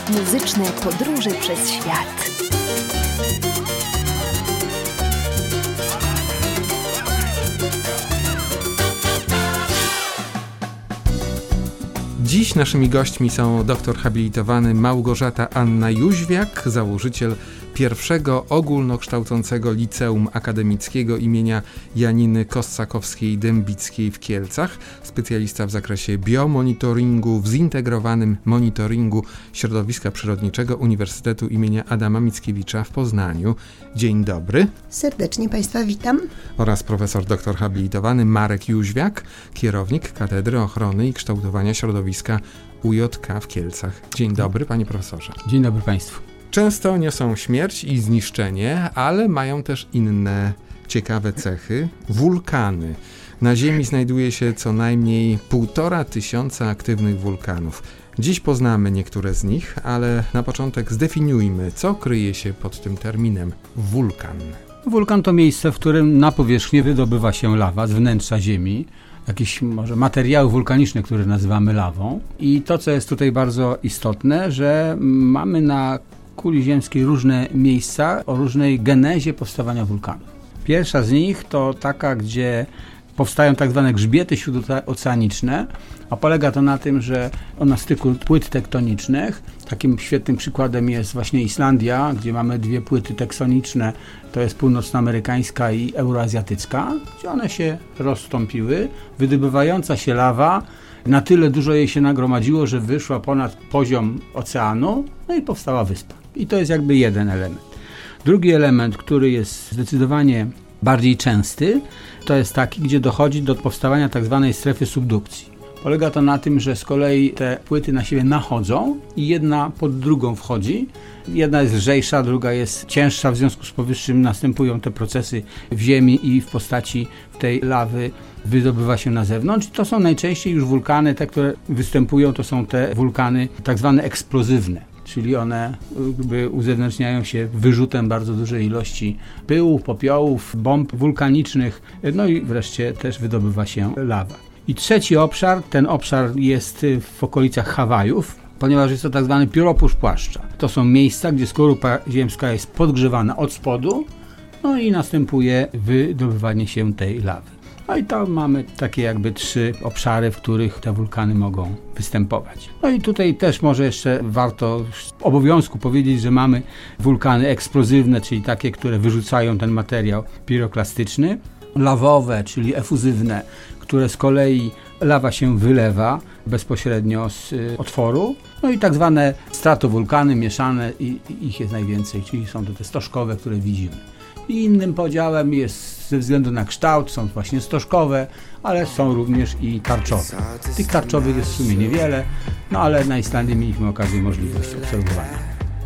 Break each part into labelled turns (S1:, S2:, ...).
S1: Muzyczne podróże przez świat.
S2: Dziś naszymi gośćmi są doktor habilitowany Małgorzata Anna Jóźwiak, założyciel pierwszego ogólnokształcącego liceum akademickiego imienia Janiny Kossakowskiej-Dębickiej w Kielcach, specjalista w zakresie biomonitoringu w zintegrowanym monitoringu środowiska przyrodniczego Uniwersytetu imienia Adama Mickiewicza w Poznaniu. Dzień dobry.
S3: Serdecznie Państwa witam.
S2: Oraz profesor doktor habilitowany Marek Jóźwiak, kierownik Katedry Ochrony i Kształtowania Środowiska UJK w Kielcach. Dzień dobry, panie profesorze.
S4: Dzień dobry państwu.
S2: Często niosą śmierć i zniszczenie, ale mają też inne ciekawe cechy. Wulkany. Na Ziemi znajduje się co najmniej 1500 aktywnych wulkanów. Dziś poznamy niektóre z nich, ale na początek zdefiniujmy, co kryje się pod tym terminem wulkan.
S4: Wulkan to miejsce, w którym na powierzchni wydobywa się lawa z wnętrza Ziemi, jakieś może materiały wulkaniczne, które nazywamy lawą. I to, co jest tutaj bardzo istotne, że mamy na kuli ziemskiej różne miejsca o różnej genezie powstawania wulkanów. Pierwsza z nich to taka, gdzie powstają tak zwane grzbiety śródoceaniczne, a polega to na tym, że na styku płyt tektonicznych, takim świetnym przykładem jest właśnie Islandia, gdzie mamy dwie płyty tektoniczne, to jest północnoamerykańska i euroazjatycka, gdzie one się rozstąpiły, wydobywająca się lawa, na tyle dużo jej się nagromadziło, że wyszła ponad poziom oceanu, no i powstała wyspa. I to jest jakby jeden element. Drugi element, który jest zdecydowanie bardziej częsty, to jest taki, gdzie dochodzi do powstawania tak zwanej strefy subdukcji. Polega to na tym, że z kolei te płyty na siebie nachodzą i jedna pod drugą wchodzi. Jedna jest lżejsza, druga jest cięższa, w związku z powyższym następują te procesy w ziemi i w postaci tej lawy wydobywa się na zewnątrz. To są najczęściej już wulkany, te, które występują, to są te wulkany tak zwane eksplozywne. Czyli one uzewnętrzniają się wyrzutem bardzo dużej ilości pyłów, popiołów, bomb wulkanicznych, no i wreszcie też wydobywa się lawa. I trzeci obszar, ten obszar jest w okolicach Hawajów, ponieważ jest to tak zwany pióropusz płaszcza. To są miejsca, gdzie skorupa ziemska jest podgrzewana od spodu, no i następuje wydobywanie się tej lawy. No i tam mamy takie jakby trzy obszary, w których te wulkany mogą występować. No i tutaj też może jeszcze warto z obowiązku powiedzieć, że mamy wulkany eksplozywne, czyli takie, które wyrzucają ten materiał piroklastyczny, lawowe, czyli efuzywne, które z kolei lawa się wylewa bezpośrednio z otworu, no i tak zwane stratowulkany mieszane i ich jest najwięcej, czyli są to te stożkowe, które widzimy. I innym podziałem jest ze względu na kształt, są właśnie stożkowe, ale są również i tarczowe. Tych tarczowych jest w sumie niewiele, no ale na Islandii mieliśmy okazję i możliwość obserwowania.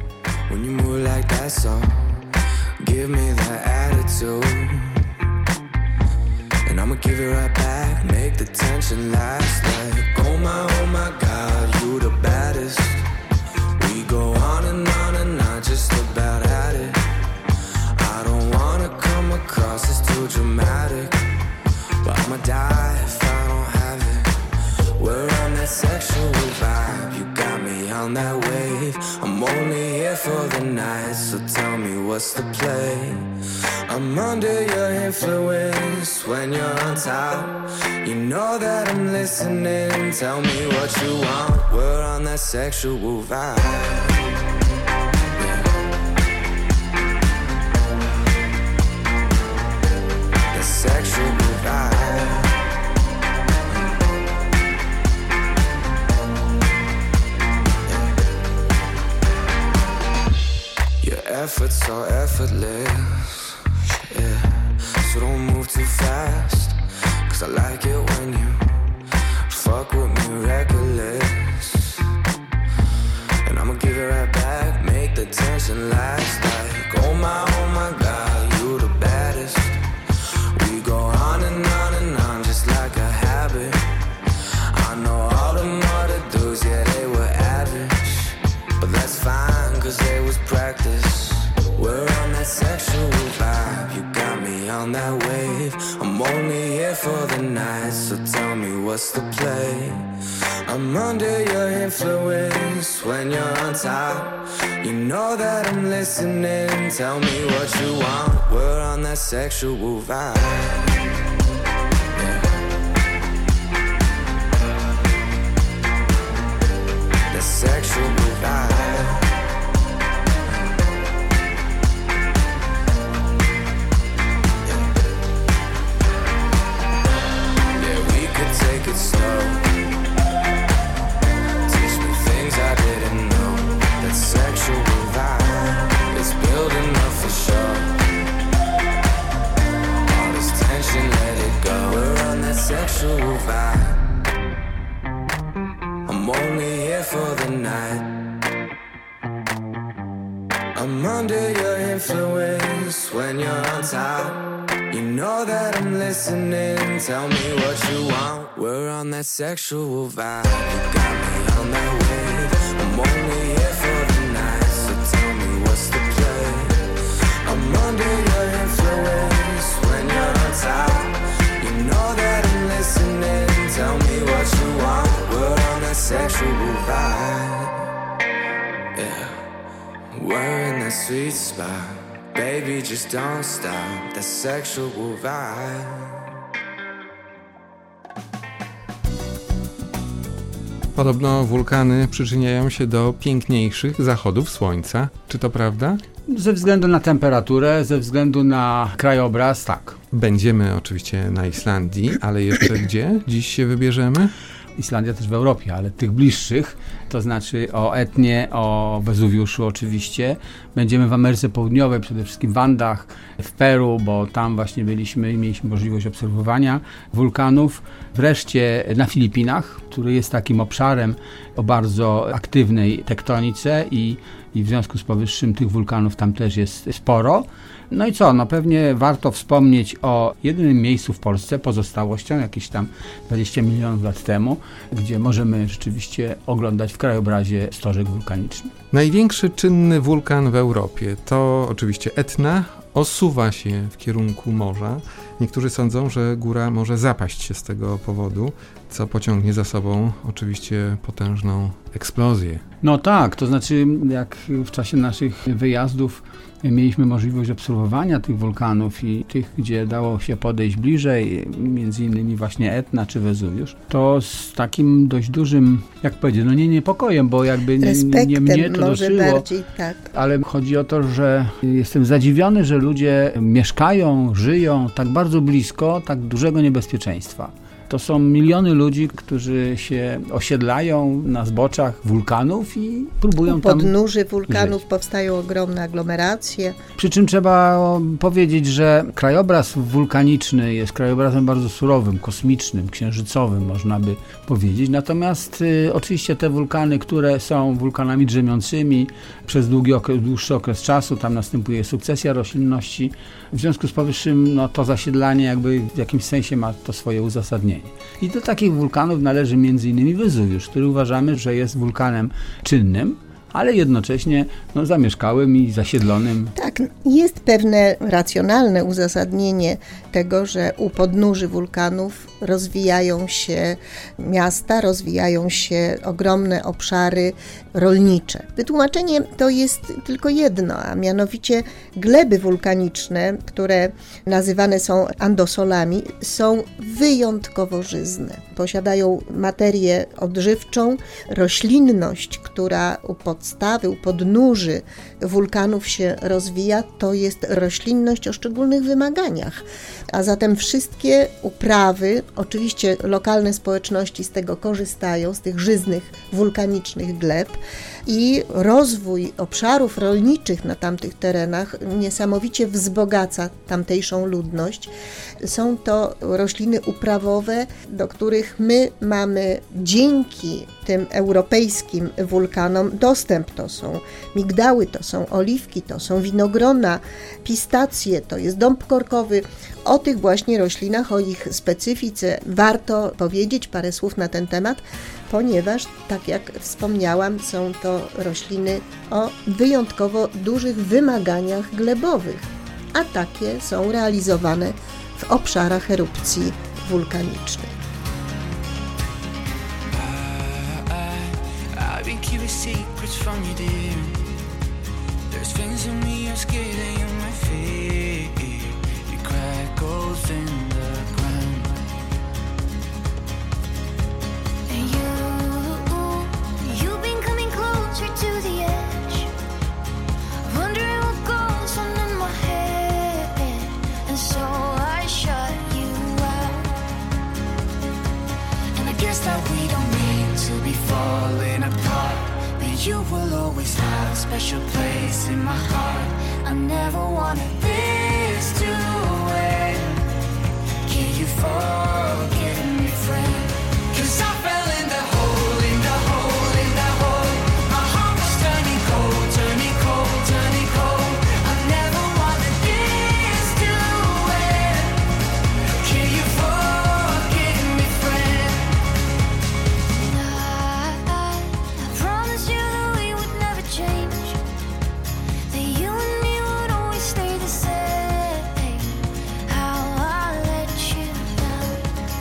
S5: Dramatic, but I'ma die if I don't have it. We're on that sexual vibe, you got me on that wave. I'm only here for the night, so tell me what's the play. I'm under your influence when you're on top. You know that I'm listening, tell me what you want. We're on that sexual vibe. Sexual vibe. Your efforts are effortless, yeah. So don't move too fast, 'cause I like it when you fuck with me reckless. And I'ma give it right back, make the tension last. Like, oh my God, you the baddest. Go on and on, just like a habit. I know all them other dudes, yeah, they were average. But that's fine, 'cause they was practice. We're on that sexual vibe, you got me on that wave. I'm only here for the night, so tell me what's the play. I'm under your influence when you're on top. You know that I'm listening. Tell me what you want. We're on that sexual vibe. Yeah. The sexual vibe. Yeah, we could take it slow. Sexual vibe, it's building up for sure. All this tension, let it go. We're on that sexual vibe. I'm only here for the night. I'm under your influence when you're on top. You know that I'm listening. Tell me what you want. We're on that sexual vibe. You got me on that wave. I'm only here for the night, so tell me what's the play. I'm under your influence when you're on top. You know that I'm listening. Tell me what you want. We're on that sexual vibe. Yeah, we're in that sweet spot. Baby, just don't stop. That sexual vibe.
S2: Podobno wulkany przyczyniają się do piękniejszych zachodów słońca. Czy to prawda?
S4: Ze względu na temperaturę, ze względu na krajobraz, tak.
S2: Będziemy oczywiście na Islandii, ale jeszcze gdzie dziś się wybierzemy?
S4: Islandia też w Europie, ale tych bliższych, to znaczy o Etnie, o Wezuwiuszu oczywiście. Będziemy w Ameryce Południowej, przede wszystkim w Andach, w Peru, bo tam właśnie byliśmy i mieliśmy możliwość obserwowania wulkanów. Wreszcie na Filipinach, który jest takim obszarem o bardzo aktywnej tektonice i w związku z powyższym tych wulkanów tam też jest sporo. No i co, no pewnie warto wspomnieć o jedynym miejscu w Polsce, pozostałością, jakieś tam 20 milionów lat temu, gdzie możemy rzeczywiście oglądać w krajobrazie stożek wulkaniczny.
S2: Największy czynny wulkan w Europie to oczywiście Etna, osuwa się w kierunku morza. Niektórzy sądzą, że góra może zapaść się z tego powodu, co pociągnie za sobą oczywiście potężną eksplozję.
S4: No tak, to znaczy jak w czasie naszych wyjazdów mieliśmy możliwość obserwowania tych wulkanów i tych, gdzie dało się podejść bliżej, między innymi właśnie Etna czy Wezuwiusz, to z takim dość dużym, jak powiedzieć, no nie niepokojem, bo jakby nie mnie to dotyczyło,
S3: bardziej, tak.
S4: Ale chodzi o to, że jestem zadziwiony, że ludzie mieszkają, żyją tak bardzo blisko tak dużego niebezpieczeństwa. To są miliony ludzi, którzy się osiedlają na zboczach wulkanów i próbują tam
S3: U podnóży wulkanów
S4: żyć.
S3: Powstają ogromne aglomeracje.
S4: Przy czym trzeba powiedzieć, że krajobraz wulkaniczny jest krajobrazem bardzo surowym, kosmicznym, księżycowym, można by powiedzieć. Natomiast oczywiście te wulkany, które są wulkanami drzemiącymi przez dłuższy okres czasu, tam następuje sukcesja roślinności. W związku z powyższym no, to zasiedlanie jakby w jakimś sensie ma to swoje uzasadnienie. I do takich wulkanów należy m.in. Wezuwiusz, który uważamy, że jest wulkanem czynnym, ale jednocześnie no, zamieszkałym i zasiedlonym.
S3: Tak, jest pewne racjonalne uzasadnienie tego, że u podnóży wulkanów rozwijają się miasta, rozwijają się ogromne obszary rolnicze. Wytłumaczenie to jest tylko jedno, a mianowicie gleby wulkaniczne, które nazywane są andosolami, są wyjątkowo żyzne. Posiadają materię odżywczą, roślinność, która u podstawy, u podnóży wulkanów się rozwija, to jest roślinność o szczególnych wymaganiach. A zatem wszystkie uprawy, oczywiście lokalne społeczności z tego korzystają, z tych żyznych, wulkanicznych gleb i rozwój obszarów rolniczych na tamtych terenach niesamowicie wzbogaca tamtejszą ludność. Są to rośliny uprawowe, do których my mamy dzięki tym europejskim wulkanom dostęp. To są migdały, to są oliwki, to są winogrona, pistacje, to jest dąb korkowy. O tych właśnie roślinach, o ich specyfice warto powiedzieć parę słów na ten temat, ponieważ, tak jak wspomniałam, są to rośliny o wyjątkowo dużych wymaganiach glebowych, a takie są realizowane w obszarach erupcji wulkanicznych.
S5: keep secrets from you, dear. There's things in me I'm scared that you might fear. Your crack goes in the ground.
S6: And you've been coming closer to the edge, wondering what goes on in my head, and so I shut you out.
S5: And I guess that we don't mean to be falling apart, but you will always have a special place in my heart.
S6: I never wanted this to end.
S5: Can you forgive me, friend? 'Cause I fell in the hole, in the hole, in the hole. My heart was turning cold, turning cold, turning cold. I never wanted this to end. Can you forgive me, friend?
S6: I promised you that we would never change, that you and me would always stay the same. How I let you down.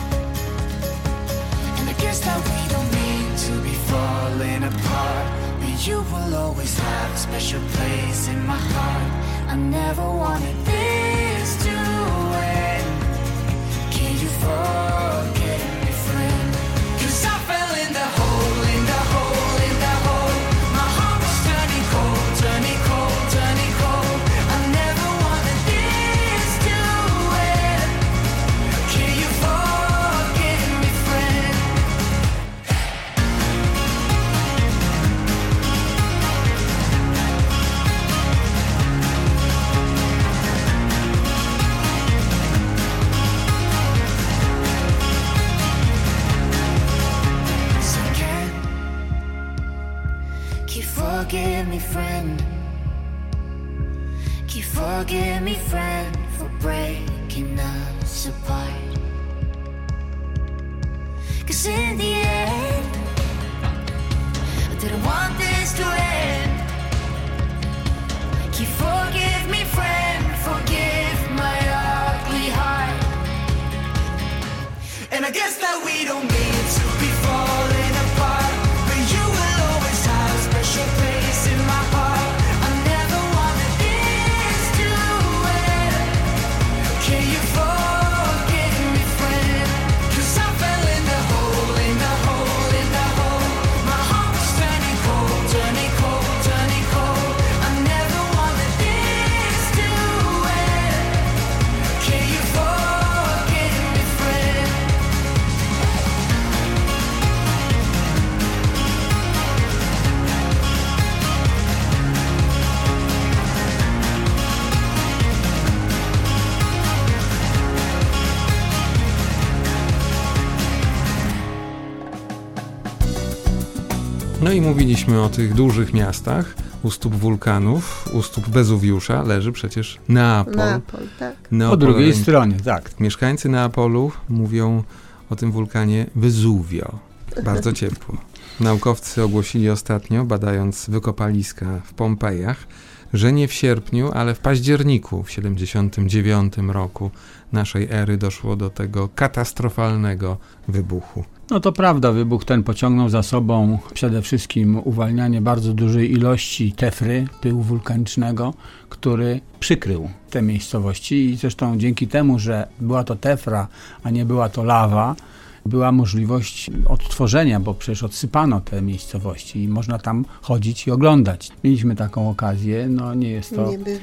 S5: And I guess that we don't mean to be falling apart, but you will always have a special place in my heart.
S6: I never wanted this to end.
S5: Can you forgive me, friend? 'Cause I fell in the hole, in the hole, in the hole. My heart was turning cold, turning cold, turning cold. I never wanted this to end. Can you forgive me, friend? So can you forgive me, friend?
S6: Can you forgive me, friend, for breaking us apart? 'Cause in the end, I didn't want this to end. Can you forgive me, friend, forgive my ugly heart?
S5: And I guess that we don't mean to be falling apart, but you will always have a special place in my heart. I never wanted this to end. Can you forgive me, friend? 'Cause I fell in the hole, in the hole, in the hole. My heart was turning cold, turning cold, turning cold. I never wanted this to end. Can you forgive me, friend?
S2: No i mówiliśmy o tych dużych miastach. U stóp wulkanów, u stóp Wezuwiusza leży przecież Neapol.
S3: Neapol, tak.
S4: Po drugiej stronie, tak.
S2: Mieszkańcy Neapolu mówią o tym wulkanie Wezuvio. Bardzo ciepło. Naukowcy ogłosili ostatnio, badając wykopaliska w Pompejach, że nie w sierpniu, ale w październiku w 79 roku naszej ery doszło do tego katastrofalnego wybuchu.
S4: No to prawda, wybuch ten pociągnął za sobą przede wszystkim uwalnianie bardzo dużej ilości tefry, pyłu wulkanicznego, który przykrył te miejscowości i zresztą dzięki temu, że była to tefra, a nie była to lawa, była możliwość odtworzenia, bo przecież odsypano te miejscowości i można tam chodzić i oglądać. Mieliśmy taką okazję, no nie jest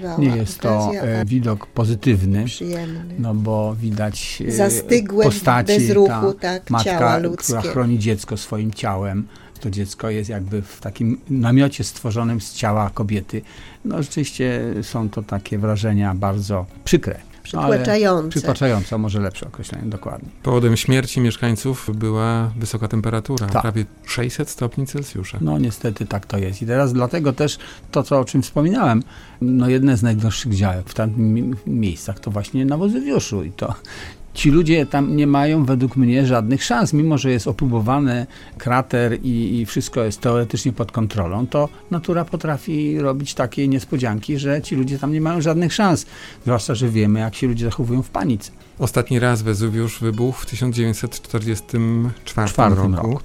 S4: to widok pozytywny,
S3: przyjemny.
S4: no bo widać
S3: zastygłe
S4: postaci,
S3: bez ruchu,
S4: matka,
S3: ciała ludzkie.
S4: która chroni dziecko swoim ciałem. To dziecko jest jakby w takim namiocie stworzonym z ciała kobiety. No rzeczywiście są to takie wrażenia bardzo przykre. Przytłaczające, może lepsze określenie, dokładnie.
S2: Powodem śmierci mieszkańców była wysoka temperatura,
S4: tak.
S2: Prawie 600 stopni Celsjusza.
S4: No niestety tak to jest. I teraz dlatego też to, o czym wspominałem, no jedne z najgorszych działek w tamtych miejscach to właśnie na Wezuwiuszu i to ci ludzie tam nie mają według mnie żadnych szans, mimo że jest opróbowany krater i wszystko jest teoretycznie pod kontrolą, to natura potrafi robić takie niespodzianki, że ci ludzie tam nie mają żadnych szans. Zwłaszcza, że wiemy, jak się ludzie zachowują w panice.
S2: Ostatni raz Wezuwiusz wybuchł w 1944 roku.
S4: Tak.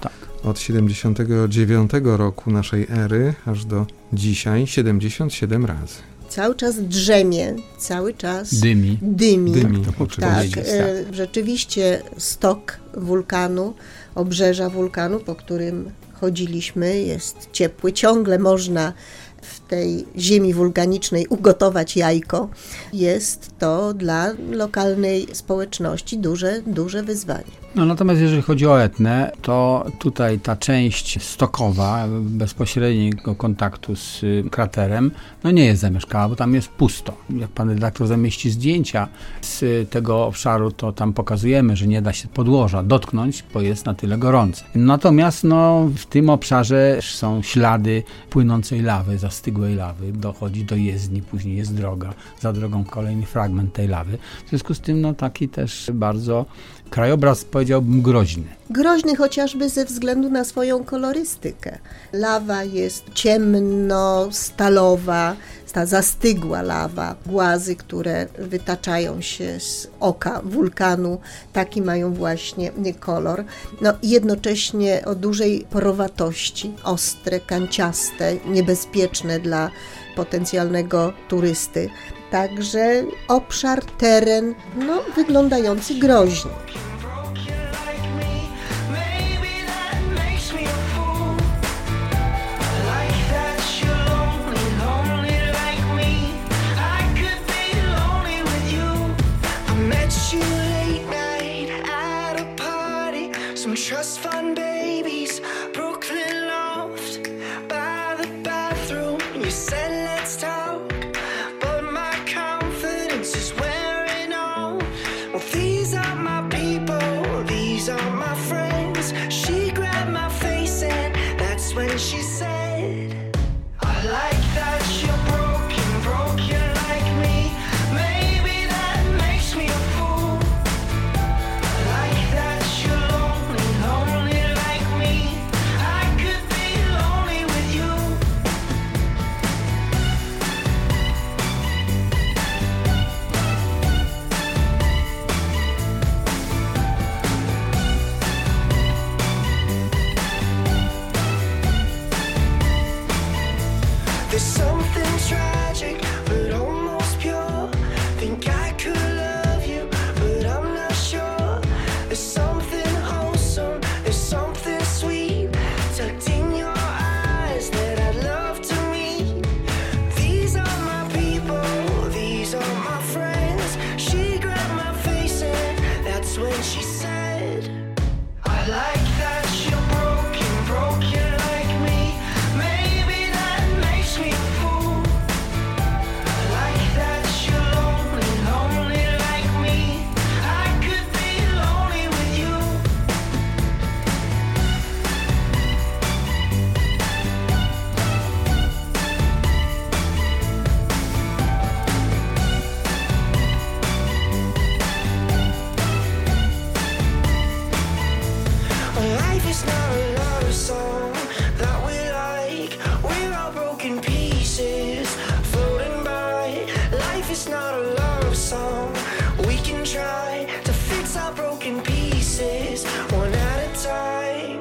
S2: od 79 roku naszej ery aż do dzisiaj 77 razy.
S3: Cały czas drzemie, cały czas
S4: Dymi.
S3: Tak,
S4: tak.
S3: rzeczywiście stok wulkanu, obrzeża wulkanu, po którym chodziliśmy, jest ciepły. Ciągle można w tej ziemi wulkanicznej ugotować jajko. Jest to dla lokalnej społeczności duże wyzwanie.
S4: No, natomiast jeżeli chodzi o Etnę, to tutaj ta część stokowa, bezpośredniego kontaktu z kraterem, no nie jest zamieszkała, bo tam jest pusto. Jak pan redaktor zamieści zdjęcia z tego obszaru, to tam pokazujemy, że nie da się podłoża dotknąć, bo jest na tyle gorące. Natomiast no, w tym obszarze są ślady płynącej lawy, zastygłej lawy, dochodzi do jezdni, później jest droga, za drogą kolejny fragment tej lawy. W związku z tym no, taki też bardzo krajobraz, powiedziałbym, groźny.
S3: Groźny chociażby ze względu na swoją kolorystykę. Lawa jest ciemno-stalowa, ta zastygła lawa, głazy, które wytaczają się z oka wulkanu, taki mają właśnie kolor. No, jednocześnie o dużej porowatości, ostre, kanciaste, niebezpieczne dla potencjalnego turysty. Także obszar, teren, no, wyglądający groźnie.
S5: Trust fund babies, Brooklyn loft, by the bathroom. You said let's talk, but my confidence is wearing off. Well, these are my people, these are my friends. She grabbed my face and that's when she said, I like that you're broken like me. Maybe that makes me a fool. I like that you're lonely like me. I could be lonely with you. There's something tragic, but almost pure. Think I could love you, but I'm not sure. There's something wholesome, there's something sweet tucked in your eyes that I'd love to meet. These are my people, these are my friends. She grabbed my face and that's when she said, I like that you're broken like me. Maybe that makes me a fool. I like that you're lonely like me. I could be lonely with you. Life is not a love song that we like. We're all broken pieces floating by. Life is not a love song. We can try to fix our broken pieces one at a time.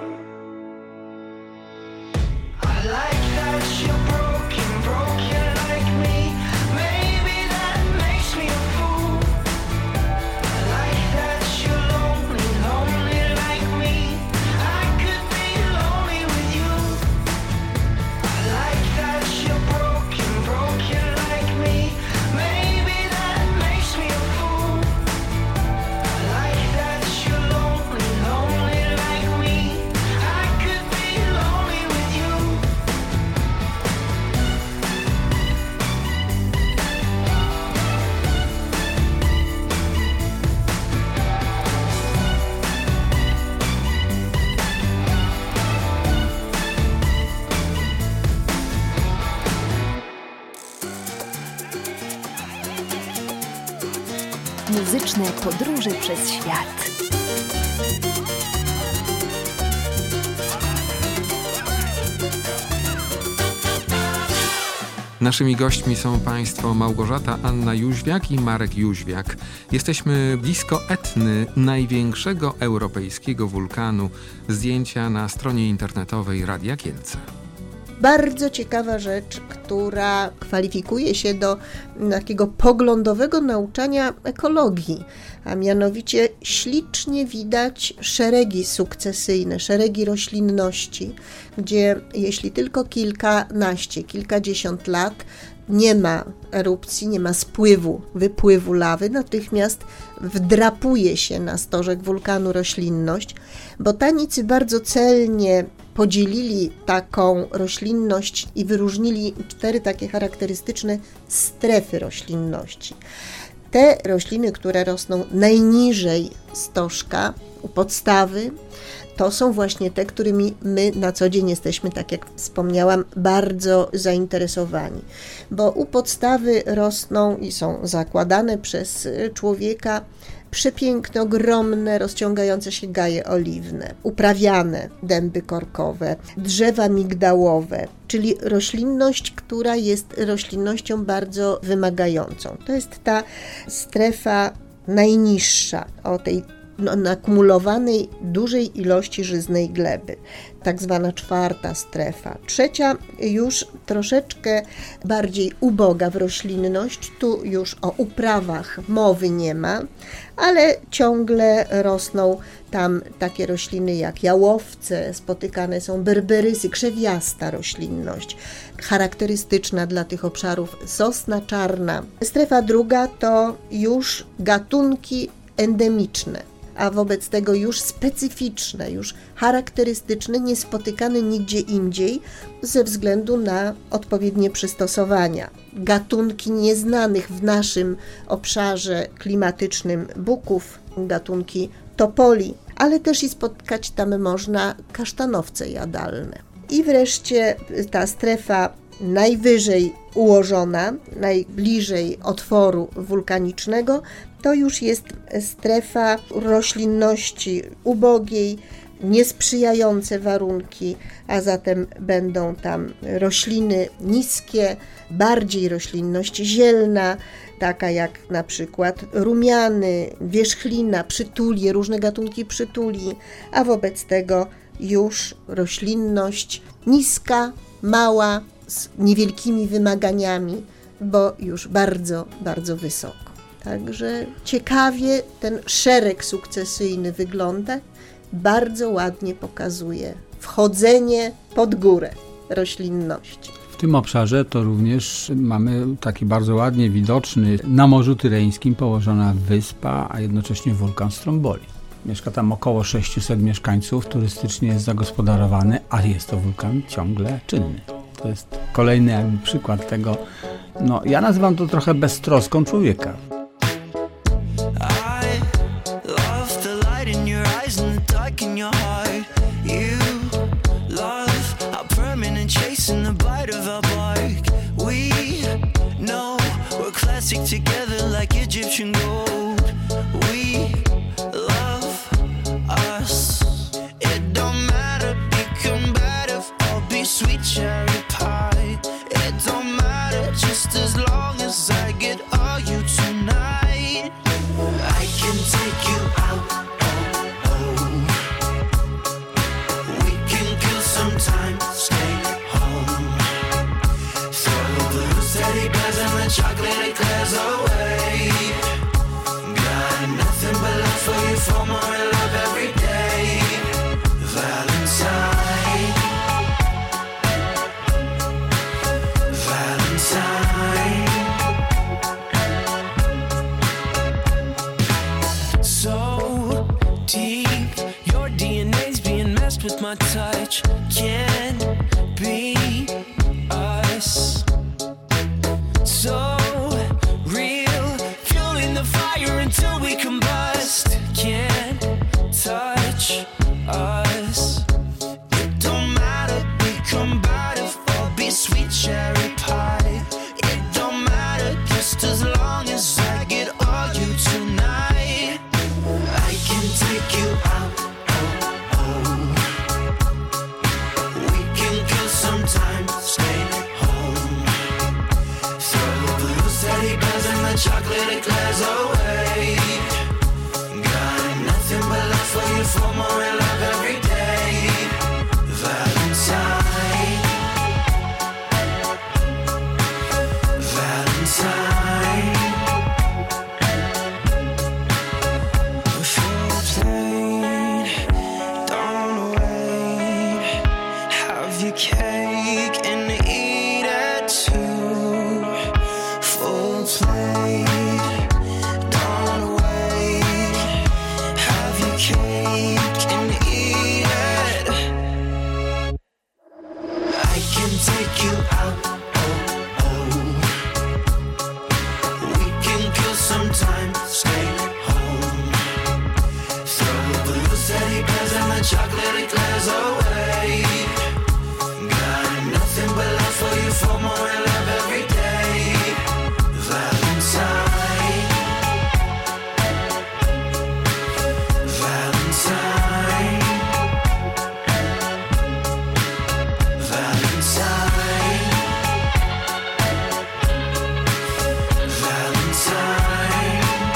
S5: I like that you're broken like me. Maybe that makes me a fool. I like that you're lonely like me. I could be lonely with you. I like that you're broken like me. Maybe that makes me a fool. I like that you're lonely like me. I could be lonely with you.
S1: Muzyczne podróże przez świat.
S2: Naszymi gośćmi są Państwo Małgorzata Anna Jóźwiak i Marek Jóźwiak. Jesteśmy blisko Etny, największego europejskiego wulkanu. Zdjęcia na stronie internetowej Radia Kielce.
S3: Bardzo ciekawa rzecz, która kwalifikuje się do takiego poglądowego nauczania ekologii, a mianowicie ślicznie widać szeregi sukcesyjne, szeregi roślinności, gdzie jeśli tylko kilkadziesiąt lat nie ma erupcji, nie ma wypływu lawy, natychmiast wdrapuje się na stożek wulkanu roślinność. Botanicy bardzo celnie podzielili taką roślinność i wyróżnili 4 takie charakterystyczne strefy roślinności. Te rośliny, które rosną najniżej stożka, u podstawy, to są właśnie te, którymi my na co dzień jesteśmy, tak jak wspomniałam, bardzo zainteresowani. Bo u podstawy rosną i są zakładane przez człowieka przepiękne, ogromne, rozciągające się gaje oliwne, uprawiane dęby korkowe, drzewa migdałowe, czyli roślinność, która jest roślinnością bardzo wymagającą. To jest ta strefa najniższa, o tej nakumulowanej dużej ilości żyznej gleby, tak zwana 4. strefa. 3. już troszeczkę bardziej uboga w roślinność, tu już o uprawach mowy nie ma, ale ciągle rosną tam takie rośliny jak jałowce, spotykane są berberysy, krzewiasta roślinność, charakterystyczna dla tych obszarów sosna czarna. Strefa 2 to już gatunki endemiczne, a wobec tego już specyficzne, już charakterystyczne, niespotykane nigdzie indziej ze względu na odpowiednie przystosowania. Gatunki nieznanych w naszym obszarze klimatycznym buków, gatunki topoli, ale też i spotkać tam można kasztanowce jadalne. I wreszcie ta strefa najwyżej ułożona, najbliżej otworu wulkanicznego, to już jest strefa roślinności ubogiej, niesprzyjające warunki, a zatem będą tam rośliny niskie, bardziej roślinność zielna, taka jak na przykład rumiany, wierzchlina, przytulie, różne gatunki przytuli, a wobec tego już roślinność niska, mała, z niewielkimi wymaganiami, bo już bardzo, bardzo wysoko. Także ciekawie ten szereg sukcesyjny wygląda, bardzo ładnie pokazuje wchodzenie pod górę roślinności.
S4: W tym obszarze to również mamy taki bardzo ładnie widoczny na Morzu Tyreńskim położona wyspa, a jednocześnie wulkan Stromboli. Mieszka tam około 600 mieszkańców, turystycznie jest zagospodarowany, a jest to wulkan ciągle czynny. To jest kolejny przykład tego, ja nazywam to trochę beztroską człowieka.
S5: your cake and eat it too. Full plate, don't wait. Have your cake and eat it. I can take you out, oh, oh. We can kill some time, stay home. Throw the loose teddy bears and the chocolate eclairs away. Got nothing but love for you, for more and love every day. Valentine, Valentine, Valentine, Valentine.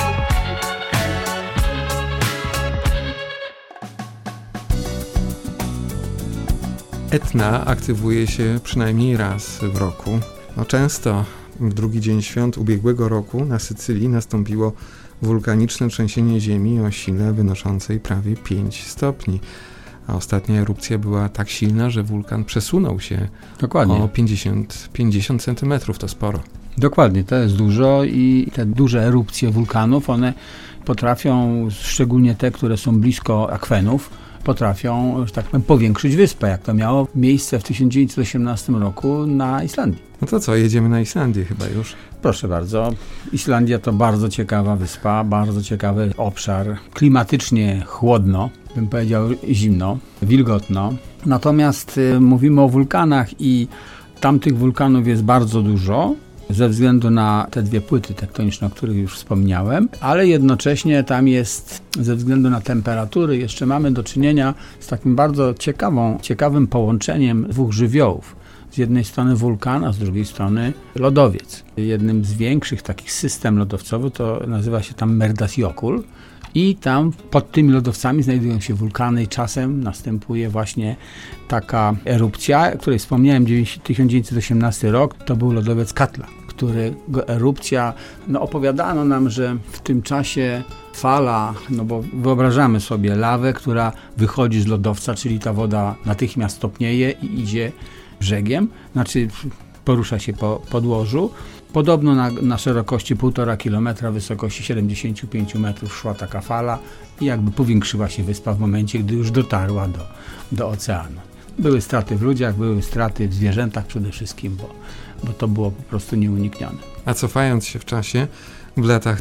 S2: Etna aktywuje się przynajmniej raz w roku. Często w drugi dzień świąt ubiegłego roku na Sycylii nastąpiło wulkaniczne trzęsienie ziemi o sile wynoszącej prawie 5 stopni. A ostatnia erupcja była tak silna, że wulkan przesunął się
S4: Dokładnie.
S2: o 50 centymetrów. To sporo.
S4: Dokładnie, to jest dużo i te duże erupcje wulkanów, one potrafią, szczególnie te, które są blisko akwenów, potrafią, że tak powiem, powiększyć wyspę, jak to miało miejsce w 1918 roku na Islandii.
S2: No to co, jedziemy na Islandię chyba już?
S4: Proszę bardzo. Islandia to bardzo ciekawa wyspa, bardzo ciekawy obszar. Klimatycznie chłodno, bym powiedział zimno, wilgotno. Natomiast mówimy o wulkanach i tamtych wulkanów jest bardzo dużo, ze względu na te dwie płyty tektoniczne, o których już wspomniałem, ale jednocześnie tam jest, ze względu na temperatury, jeszcze mamy do czynienia z takim bardzo ciekawym połączeniem dwóch żywiołów. Z jednej strony wulkan, a z drugiej strony lodowiec. Jednym z większych takich system lodowcowych to nazywa się tam Merdasjökull i tam pod tymi lodowcami znajdują się wulkany i czasem następuje właśnie taka erupcja, o której wspomniałem, 1918 rok, to był lodowiec Katla, którego erupcja, opowiadano nam, że w tym czasie fala, bo wyobrażamy sobie lawę, która wychodzi z lodowca, czyli ta woda natychmiast topnieje i idzie brzegiem, znaczy porusza się po podłożu. Podobno na szerokości 1,5 kilometra, wysokości 75 metrów szła taka fala i jakby powiększyła się wyspa w momencie, gdy już dotarła do oceanu. Były straty w ludziach, były straty w zwierzętach przede wszystkim, bo to było po prostu nieuniknione.
S2: A cofając się w czasie, w latach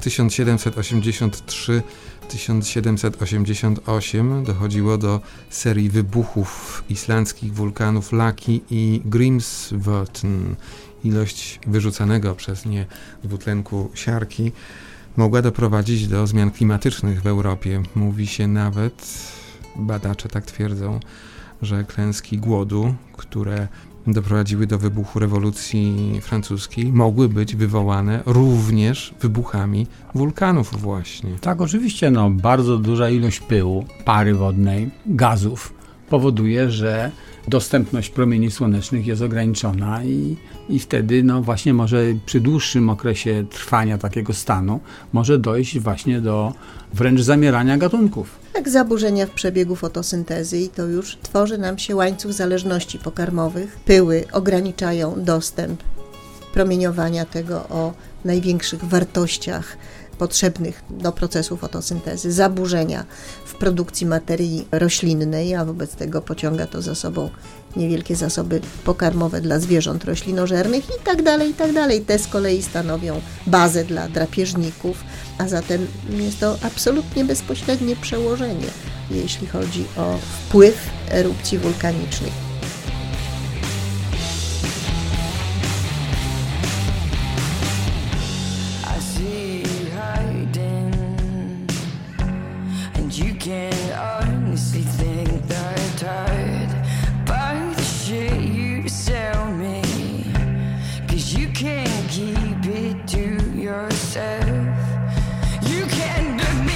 S2: 1783-1788 dochodziło do serii wybuchów islandzkich wulkanów Laki i Grímsvötn. Ilość wyrzucanego przez nie dwutlenku siarki mogła doprowadzić do zmian klimatycznych w Europie. Mówi się nawet, badacze tak twierdzą, że klęski głodu, które doprowadziły do wybuchu rewolucji francuskiej, mogły być wywołane również wybuchami wulkanów właśnie.
S4: Tak, oczywiście, bardzo duża ilość pyłu, pary wodnej, gazów powoduje, że dostępność promieni słonecznych jest ograniczona i wtedy właśnie może przy dłuższym okresie trwania takiego stanu może dojść właśnie do wręcz zamierania gatunków.
S3: Tak, zaburzenia w przebiegu fotosyntezy i to już tworzy nam się łańcuch zależności pokarmowych. Pyły ograniczają dostęp promieniowania tego o największych wartościach potrzebnych do procesu fotosyntezy, zaburzenia w produkcji materii roślinnej, a wobec tego pociąga to za sobą niewielkie zasoby pokarmowe dla zwierząt roślinożernych i tak dalej, i tak dalej. Te z kolei stanowią bazę dla drapieżników, a zatem jest to absolutnie bezpośrednie przełożenie, jeśli chodzi o wpływ erupcji wulkanicznych.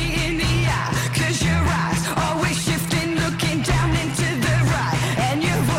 S6: And your voice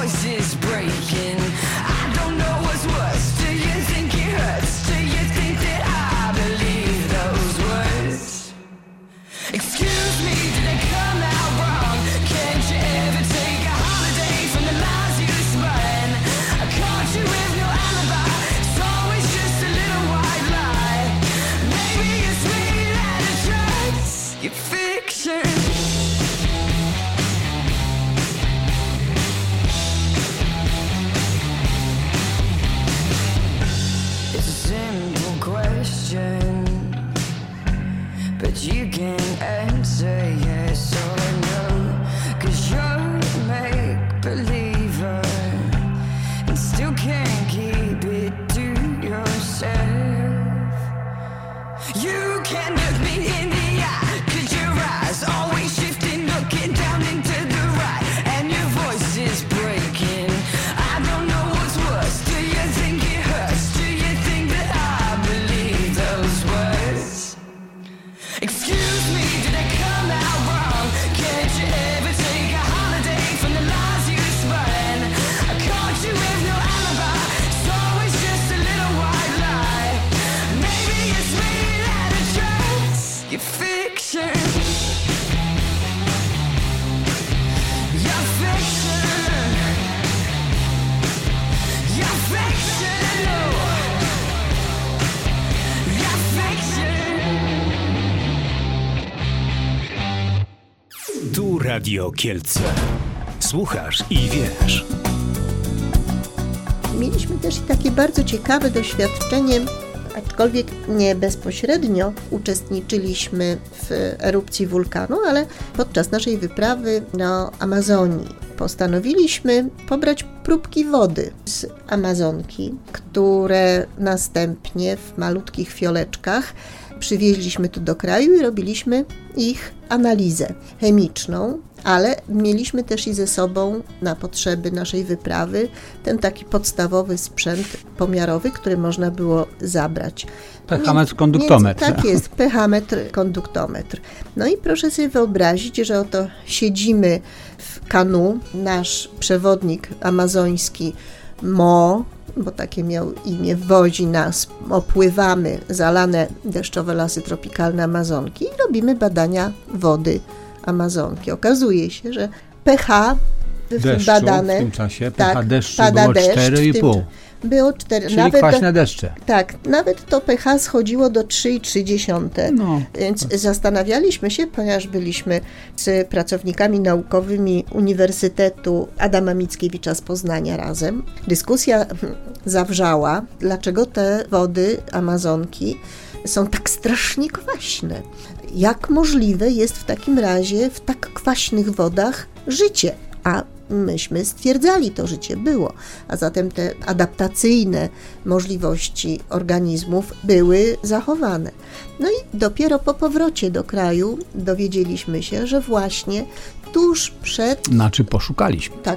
S7: Radio Kielce. Słuchasz i wiesz.
S3: Mieliśmy też i takie bardzo ciekawe doświadczenie, aczkolwiek nie bezpośrednio uczestniczyliśmy w erupcji wulkanu, ale podczas naszej wyprawy do Amazonii postanowiliśmy pobrać próbki wody z Amazonki, które następnie w malutkich fioleczkach przywieźliśmy tu do kraju i robiliśmy ich analizę chemiczną, ale mieliśmy też i ze sobą na potrzeby naszej wyprawy ten taki podstawowy sprzęt pomiarowy, który można było zabrać.
S4: Pechametr, konduktometr.
S3: Tak jest, pechametr, konduktometr. No i proszę sobie wyobrazić, że oto siedzimy w kanu, nasz przewodnik amazoński Mo, bo takie miał imię, wozi nas, opływamy zalane deszczowe lasy tropikalne Amazonki i robimy badania wody Amazonki. Okazuje się, że pH
S4: deszczu
S3: badane,
S4: w tym czasie,
S3: tak,
S4: pH deszczu
S3: pada
S4: było
S3: deszcz
S4: 4,5.
S3: Było 4,
S4: Czyli
S3: nawet
S4: kwaśne deszcze.
S3: Tak, nawet to pH schodziło do 3,3.
S4: No.
S3: Więc zastanawialiśmy się, ponieważ byliśmy z pracownikami naukowymi Uniwersytetu Adama Mickiewicza z Poznania razem. Dyskusja zawrzała, dlaczego te wody Amazonki są tak strasznie kwaśne. Jak możliwe jest w takim razie w tak kwaśnych wodach życie? A myśmy stwierdzali, to życie było, a zatem te adaptacyjne możliwości organizmów były zachowane. No i dopiero po powrocie do kraju dowiedzieliśmy się, że właśnie tuż przed...
S4: Znaczy poszukaliśmy.
S3: Tak,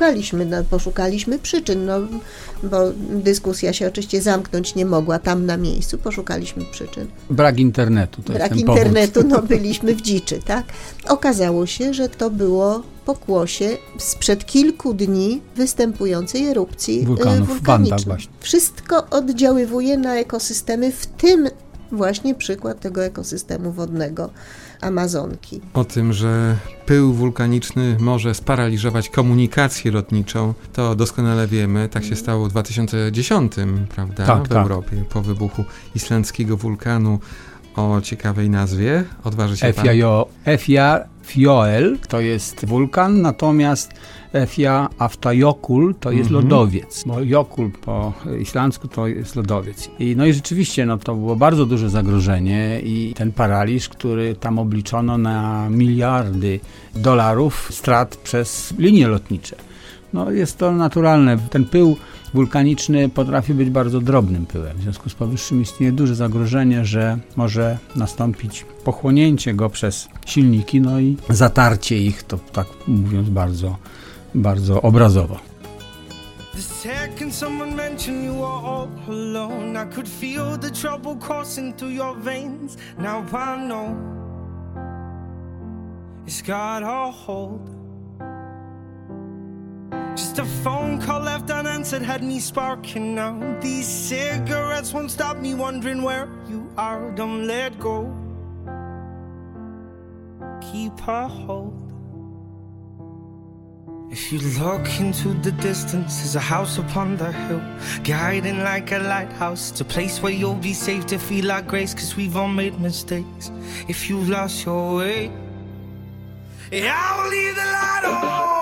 S3: poszukaliśmy przyczyn, no, bo dyskusja się oczywiście zamknąć nie mogła tam na miejscu, poszukaliśmy przyczyn.
S4: Brak internetu to
S3: Brak
S4: jest ten
S3: internetu,
S4: powód.
S3: no byliśmy w dziczy, tak? Okazało się, że to było pokłosie sprzed kilku dni występującej erupcji
S4: Wulkanów,
S3: wulkanicznej.
S4: Wanda właśnie.
S3: Wszystko oddziaływuje na ekosystemy, w tym właśnie przykład tego ekosystemu wodnego Amazonki.
S2: O tym, że pył wulkaniczny może sparaliżować komunikację lotniczą, to doskonale wiemy. Tak się stało w 2010, prawda?
S4: Tak,
S2: w Europie, po wybuchu islandzkiego wulkanu o ciekawej nazwie. Odważy się pan?
S4: Eyjafjallajökull to jest wulkan, natomiast Eyjafjallajökull to jest lodowiec, bo Jökull po islandzku to jest lodowiec. No i rzeczywiście to było bardzo duże zagrożenie i ten paraliż, który tam obliczono na miliardy dolarów strat przez linie lotnicze. No jest to naturalne. Ten pył wulkaniczny potrafi być bardzo drobnym pyłem. W związku z powyższym istnieje duże zagrożenie, że może nastąpić pochłonięcie go przez silniki, no i zatarcie ich, to tak mówiąc bardzo, bardzo obrazowo.
S8: The second someone mentioned you were all alone, I could feel the trouble coursing through your veins. Now I know it's got a hold. Just a phone call left unanswered had me sparking now. These cigarettes won't stop me wondering where you are. Don't let go. Keep a hold. If you look into the distance, there's a house upon the hill, guiding like a lighthouse. It's a place where you'll be safe to feel like grace, 'cause we've all made mistakes. If you've lost your way, I will leave the light on.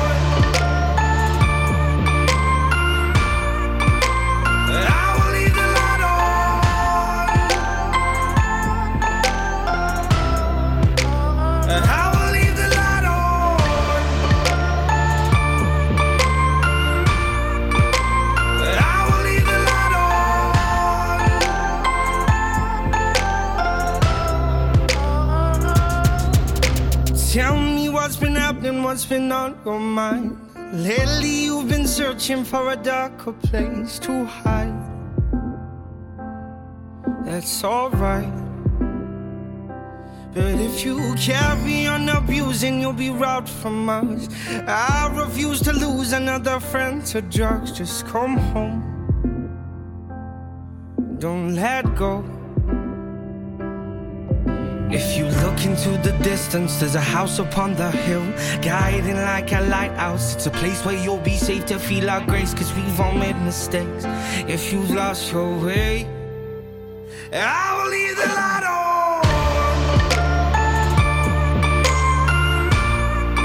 S8: Tell me what's been happening, what's been on your mind. Lately you've been searching for a darker place to hide. That's alright, but if you carry on abusing, you'll be robbed from us. I refuse to lose another friend to drugs. Just come home, don't let go. If you look into the distance, there's a house upon the hill, guiding like a lighthouse. It's a place where you'll be safe to feel our grace, 'cause we've all made mistakes. If you've lost your way, I will leave the light on.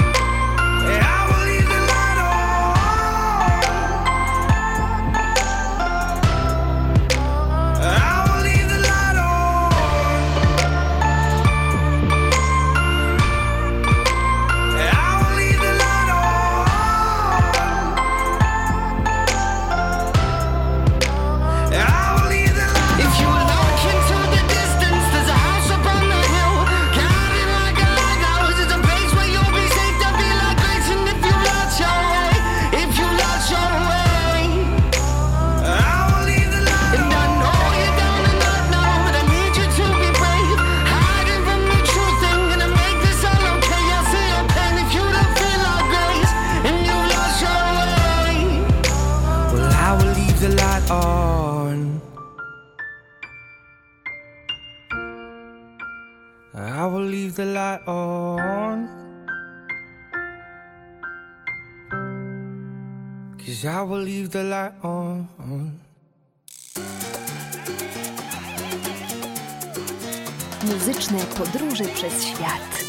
S8: leave the light on. I will leave the light on. 'Cause I will leave the light on.
S1: Muzyczne podróże przez świat.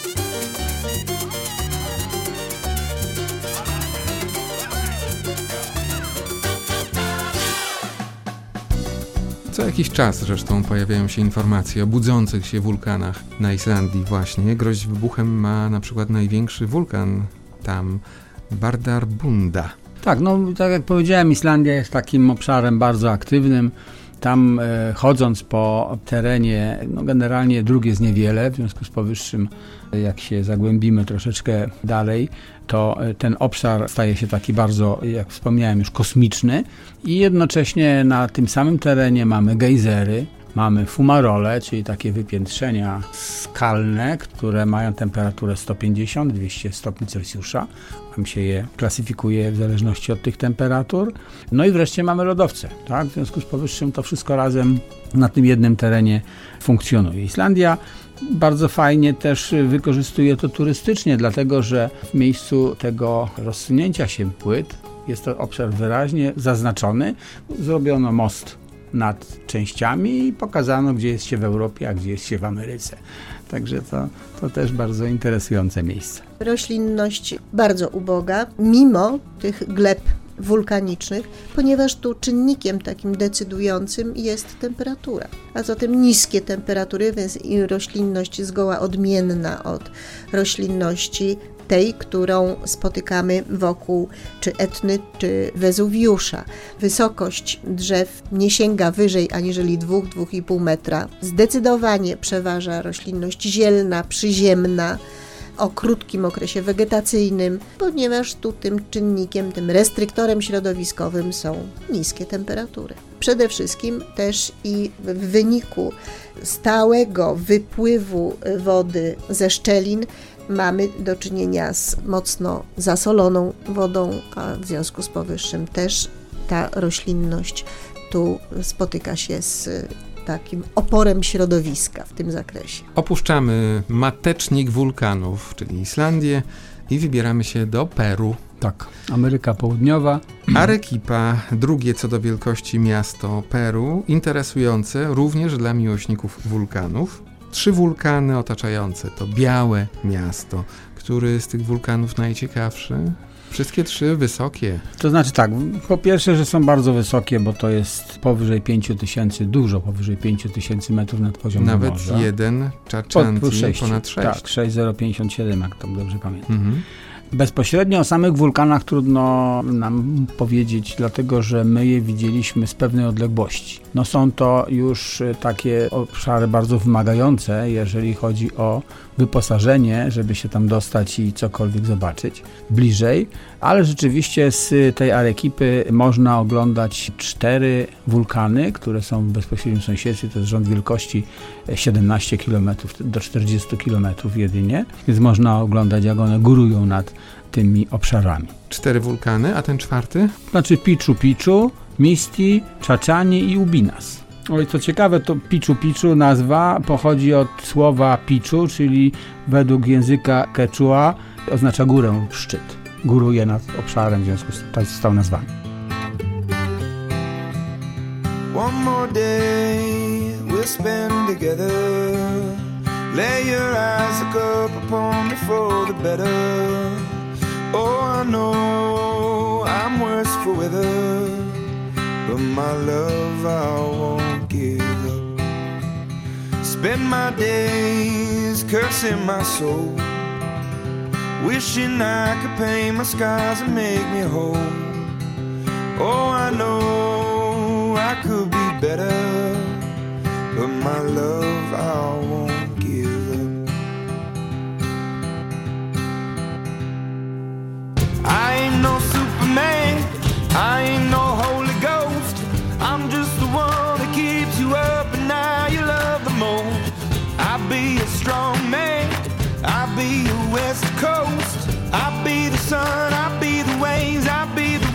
S2: Co jakiś czas zresztą pojawiają się informacje o budzących się wulkanach na Islandii właśnie. Groźć wybuchem ma na przykład największy wulkan tam, Bardarbunda.
S4: Tak, no tak jak powiedziałem, Islandia jest takim obszarem bardzo aktywnym. Tam chodząc po terenie, no generalnie dróg jest niewiele, w związku z powyższym, jak się zagłębimy troszeczkę dalej, to ten obszar staje się taki bardzo, jak wspomniałem już, kosmiczny i jednocześnie na tym samym terenie mamy gejzery, mamy fumarole, czyli takie wypiętrzenia skalne, które mają temperaturę 150-200 stopni Celsjusza. Tam się je klasyfikuje w zależności od tych temperatur. No i wreszcie mamy lodowce. Tak? W związku z powyższym to wszystko razem na tym jednym terenie funkcjonuje. Islandia bardzo fajnie też wykorzystuje to turystycznie, dlatego że w miejscu tego rozsunięcia się płyt jest to obszar wyraźnie zaznaczony. Zrobiono most nad częściami i pokazano, gdzie jest się w Europie, a gdzie jest się w Ameryce. Także to też bardzo interesujące miejsce.
S3: Roślinność bardzo uboga, mimo tych gleb wulkanicznych, ponieważ tu czynnikiem takim decydującym jest temperatura. A zatem niskie temperatury, więc i roślinność zgoła odmienna od roślinności tej, którą spotykamy wokół czy Etny, czy Wezuwiusza. Wysokość drzew nie sięga wyżej aniżeli 2-2,5 metra. Zdecydowanie przeważa roślinność zielna, przyziemna, o krótkim okresie wegetacyjnym, ponieważ tu tym czynnikiem, tym restryktorem środowiskowym są niskie temperatury. Przede wszystkim też i w wyniku stałego wypływu wody ze szczelin mamy do czynienia z mocno zasoloną wodą, a w związku z powyższym też ta roślinność tu spotyka się z takim oporem środowiska w tym zakresie.
S2: Opuszczamy matecznik wulkanów, czyli Islandię, i wybieramy się do Peru.
S4: Tak, Ameryka Południowa.
S2: Arequipa, drugie co do wielkości miasto Peru, interesujące również dla miłośników wulkanów. 3 wulkany otaczające to białe miasto. Który z tych wulkanów najciekawszy? Wszystkie 3 wysokie.
S4: To znaczy tak, po pierwsze, że są bardzo wysokie, bo to jest powyżej 5000, dużo powyżej 5000 metrów nad poziomem
S2: nawet
S4: morza.
S2: Nawet jeden Chachantli ponad 6.
S4: Tak, 6,057, jak tam dobrze pamiętam. Bezpośrednio o samych wulkanach trudno nam powiedzieć, dlatego że my je widzieliśmy z pewnej odległości. No są to już takie obszary bardzo wymagające, jeżeli chodzi o wyposażenie, żeby się tam dostać i cokolwiek zobaczyć bliżej, ale rzeczywiście z tej Arequipy można oglądać 4 wulkany, które są w bezpośrednim sąsiedztwie, to jest rząd wielkości 17 km do 40 km jedynie, więc można oglądać, jak one górują nad tymi obszarami.
S2: 4 wulkany, a ten 4?
S4: Znaczy Picchu Picchu, Misti, Chachani i Ubinas. Oj, co ciekawe, to Picchu Picchu nazwa pochodzi od słowa Picchu, czyli według języka quechua oznacza górę lub szczyt. Góruje nad obszarem, w związku z tym tak został nazwany.
S8: One more day we'll spend together. Lay your eyes look up upon me for the better. Oh, I know I'm worse for weather, but my love I won't give up. Spend my days cursing my soul, wishing I could paint my scars and make me whole. Oh, I know I could be better, but my love I won't give up. I ain't no Superman, I ain't no Holy Ghost. I'm just the one that keeps you up and now you love the most. I'll be a strong man, I'll be your West Coast. I'll be the sun, I'll be the waves, I'll be the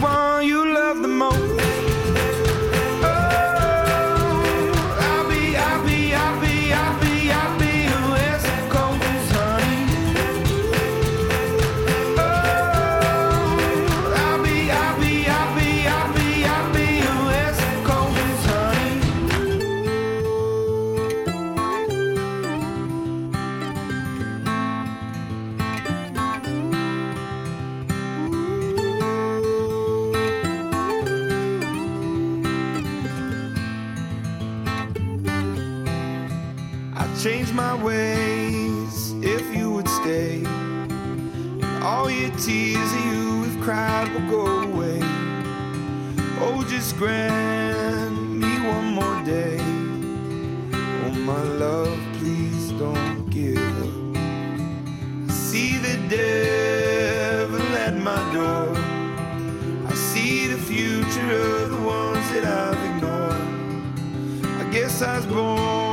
S9: change my ways if you would stay. And all your tears that you have cried will go away. Oh, just grant me one more day. Oh, my love, please don't give up. I see the devil at my door. I see the future of the ones that I've ignored. I guess I was born